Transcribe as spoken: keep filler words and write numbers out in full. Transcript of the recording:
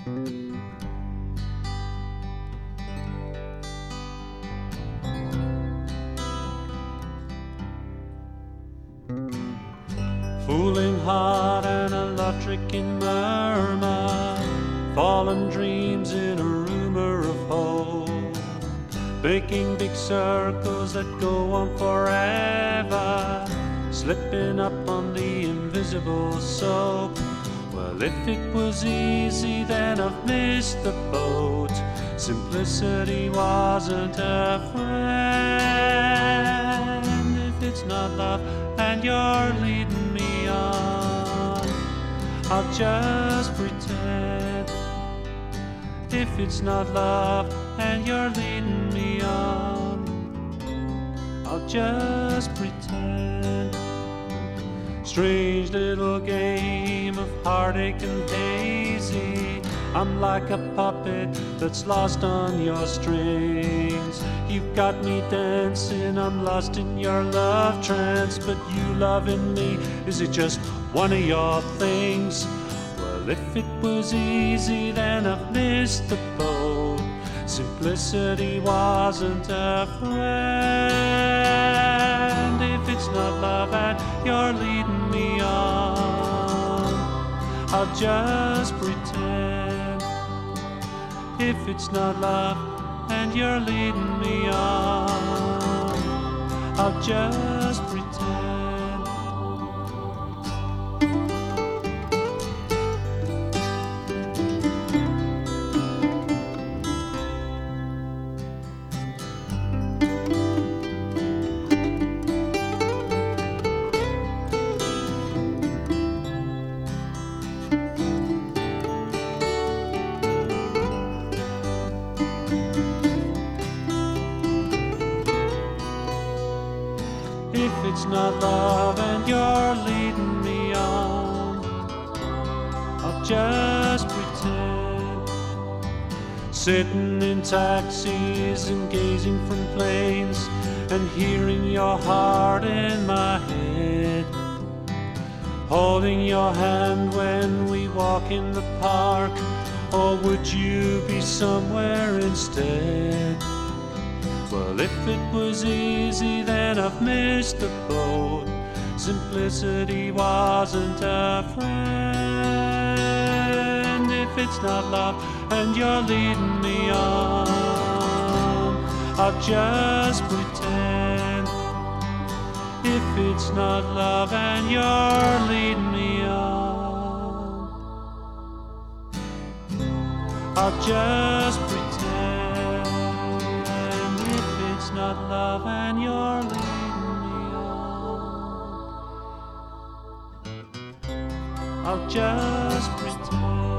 Fooling heart and a love-tricking murmur, fallen dreams in a rumor of hope, making big circles that go on forever, slipping up on the invisible soap. Well, if it was easy, then I've missed the boat. Simplicity wasn't a friend. If it's not love and you're leading me on, I'll just pretend. If it's not love and you're leading me on, I'll just pretend. Strange little game of heartache and daisy, I'm like a puppet that's lost on your strings. You've got me dancing, I'm lost in your love trance. But you loving me, is it just one of your things? Well, if it was easy, then I've missed the boat. Simplicity wasn't a friend. If it's not love and you're leading me on, I'll just pretend. If it's not love and you're leading me on, I'll just pretend. If it's not love and you're leading me on, I'll just pretend. Sitting in taxis and gazing from planes and hearing your heart in my head, holding your hand when we walk in the park. Or would you be somewhere instead? Well, if it was easy, then I've missed the boat. Simplicity wasn't a friend. If it's not love and you're leading me on, I'll just pretend. If it's not love and you're leading me on, I'll just pretend. It's not love and you're leading me on, I'll just pretend.